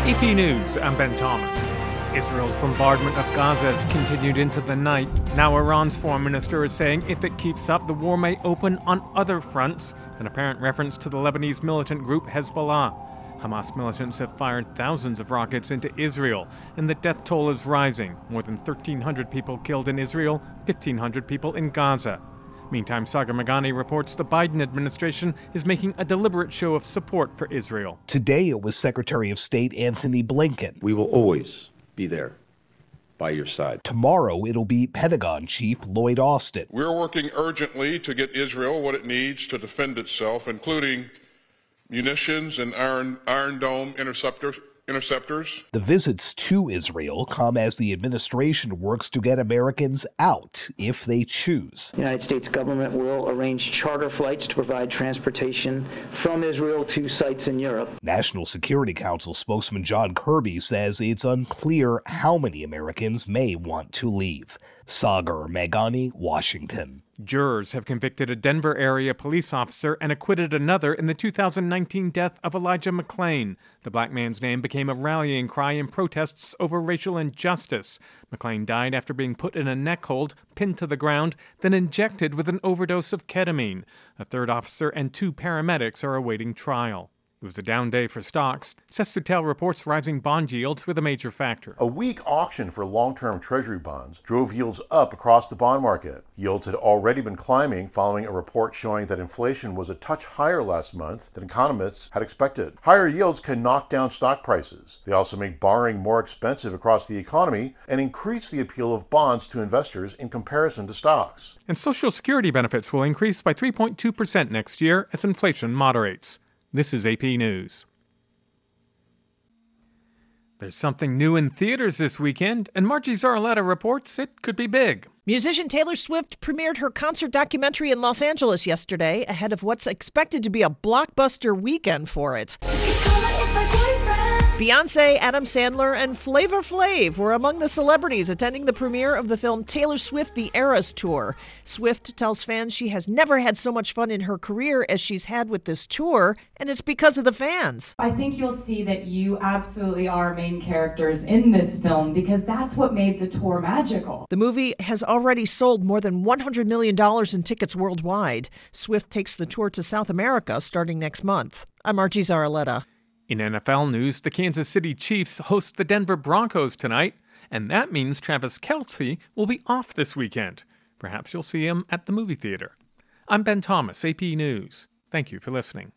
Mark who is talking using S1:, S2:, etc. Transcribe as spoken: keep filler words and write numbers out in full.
S1: A P News, I'm Ben Thomas. Israel's bombardment of Gaza has continued into the night. Now Iran's foreign minister is saying if it keeps up, the war may open on other fronts, an apparent reference to the Lebanese militant group Hezbollah. Hamas militants have fired thousands of rockets into Israel, and the death toll is rising. More than thirteen hundred people killed in Israel, fifteen hundred people in Gaza. Meantime, Sagar Meghani reports the Biden administration is making a deliberate show of support for Israel.
S2: Today it was Secretary of State Antony Blinken.
S3: We will always be there by your side.
S2: Tomorrow it'll be Pentagon Chief Lloyd Austin.
S4: We're working urgently to get Israel what it needs to defend itself, including munitions and Iron, Iron Dome interceptors. Interceptors.
S2: The visits to Israel come as the administration works to get Americans out if they choose.
S5: The United States government will arrange charter flights to provide transportation from Israel to sites in Europe.
S2: National Security Council spokesman John Kirby says it's unclear how many Americans may want to leave. Sagar Meghani, Washington.
S1: Jurors have convicted a Denver area police officer and acquitted another in the two thousand nineteen death of Elijah McClain. The black man's name became a rallying cry in protests over racial injustice. McClain died after being put in a neck hold, pinned to the ground, then injected with an overdose of ketamine. A third officer and two paramedics are awaiting trial. It was a down day for stocks. Seth Suttel reports rising bond yields were the major factor.
S6: A weak auction for long-term Treasury bonds drove yields up across the bond market. Yields had already been climbing following a report showing that inflation was a touch higher last month than economists had expected. Higher yields can knock down stock prices. They also make borrowing more expensive across the economy and increase the appeal of bonds to investors in comparison to stocks.
S1: And Social Security benefits will increase by three point two percent next year as inflation moderates. This is A P News. There's something new in theaters this weekend, and Margie Zarletta reports it could be big.
S7: Musician Taylor Swift premiered her concert documentary in Los Angeles yesterday, ahead of what's expected to be a blockbuster weekend for it. Beyoncé, Adam Sandler, and Flavor Flav were among the celebrities attending the premiere of the film Taylor Swift: The Eras Tour. Swift tells fans she has never had so much fun in her career as she's had with this tour, and it's because of the fans.
S8: I think you'll see that you absolutely are main characters in this film because that's what made the tour magical.
S7: The movie has already sold more than one hundred million dollars in tickets worldwide. Swift takes the tour to South America starting next month. I'm Margie Zarletta.
S1: In N F L news, the Kansas City Chiefs host the Denver Broncos tonight, and that means Travis Kelce will be off this weekend. Perhaps you'll see him at the movie theater. I'm Ben Thomas, A P News. Thank you for listening.